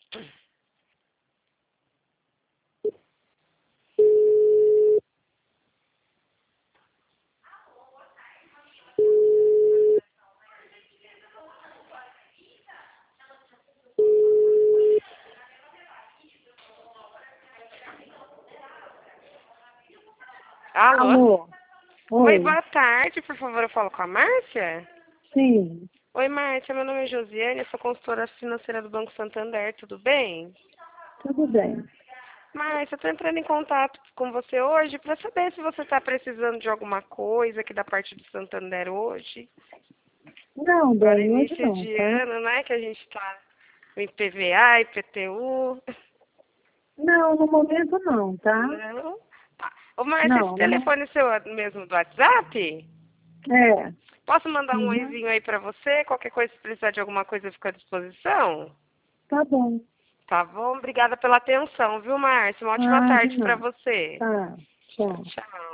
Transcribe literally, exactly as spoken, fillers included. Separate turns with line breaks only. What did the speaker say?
Alô?
Alô?
Oi,
Oi.
boa tarde. Por favor, eu falo com a Márcia?
Sim,
Oi, Márcia. Meu nome é Josiane. Eu sou consultora financeira do Banco Santander. Tudo bem?
tudo bem.
Márcia, eu estou entrando em contato com você hoje para saber se você está precisando de alguma coisa aqui da parte do Santander hoje.
Não,
Agora,
bem, hoje
início
não,
de
tá?
ano, né? Que a gente está em I P V A, I P T U.
Não, no momento não, tá?
Não? Tá. Ô, Márcia, esse
Não, não.
telefone é seu mesmo do WhatsApp?
É.
Posso mandar um
Uhum.
oizinho aí para você? Qualquer coisa, se precisar de alguma coisa, fica à disposição?
Tá bom.
Tá bom? Obrigada pela atenção, viu, Márcia? Uma ótima
Ah, de
tarde para
nada.
você.
Tá.
Tchau,
Tchau.
tchau.